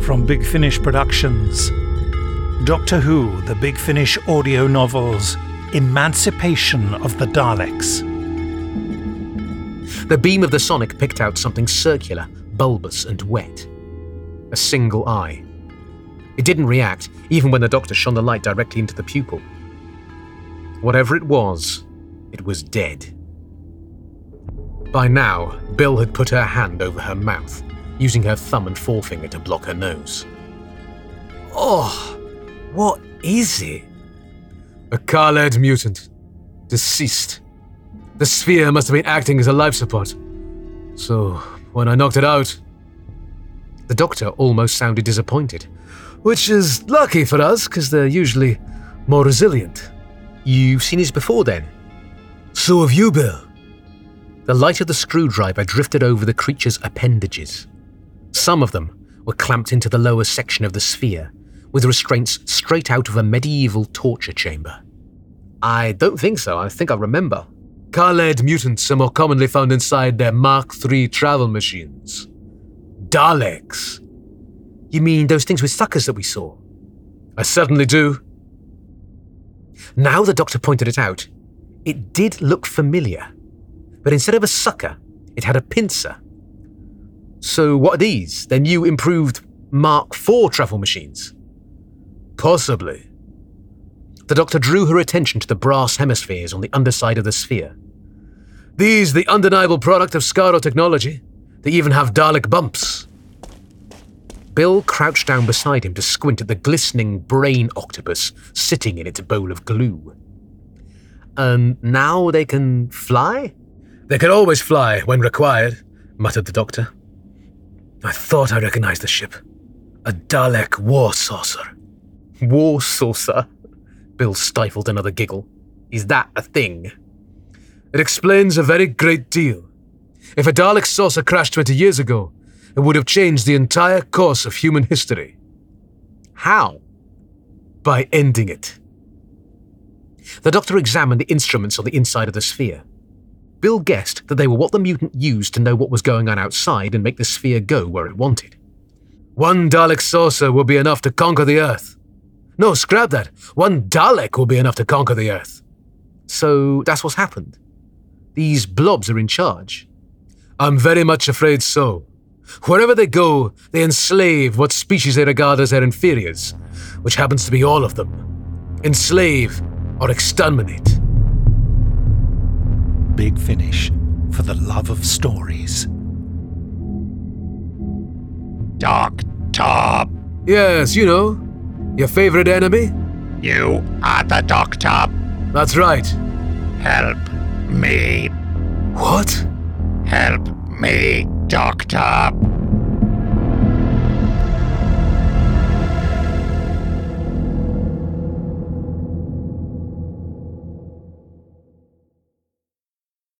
from Big Finish Productions. Doctor Who, the Big Finish audio novels, Emancipation of the Daleks. The beam of the sonic picked out something circular, bulbous and wet. A single eye. It didn't react, even when the Doctor shone the light directly into the pupil. Whatever it was dead. By now, Bill had put her hand over her mouth, using her thumb and forefinger to block her nose. Oh, what is it? A Khaled mutant. Deceased. The sphere must have been acting as a life support. So, when I knocked it out... The Doctor almost sounded disappointed. Which is lucky for us, because they're usually more resilient. You've seen these before, then? So have you, Bill. The light of the screwdriver drifted over the creature's appendages. Some of them were clamped into the lower section of the sphere, with restraints straight out of a medieval torture chamber. I don't think so. I think I remember. Khaled mutants are more commonly found inside their Mark III travel machines. Daleks. You mean those things with suckers that we saw? I certainly do. Now the Doctor pointed it out, it did look familiar, but instead of a sucker, it had a pincer. So what are these? Their new improved Mark IV travel machines? Possibly. The Doctor drew her attention to the brass hemispheres on the underside of the sphere. These the undeniable product of Skaro technology. They even have Dalek bumps. Bill crouched down beside him to squint at the glistening brain octopus sitting in its bowl of glue. And now they can fly? They can always fly when required, muttered the Doctor. I thought I recognized the ship. A Dalek war saucer. War saucer? Bill stifled another giggle. Is that a thing? It explains a very great deal. If a Dalek saucer crashed 20 years ago, it would have changed the entire course of human history. How? By ending it. The Doctor examined the instruments on the inside of the sphere. Bill guessed that they were what the mutant used to know what was going on outside and make the sphere go where it wanted. One Dalek saucer will be enough to conquer the Earth. No, scrap that. One Dalek will be enough to conquer the Earth. So that's what's happened. These blobs are in charge. I'm very much afraid so. Wherever they go, they enslave what species they regard as their inferiors, which happens to be all of them. Enslave or exterminate. Big Finish, for the love of stories. Doctor! Yes, you know, your favorite enemy? You are the Doctor. That's right. Help me. What? Help me, Doctor.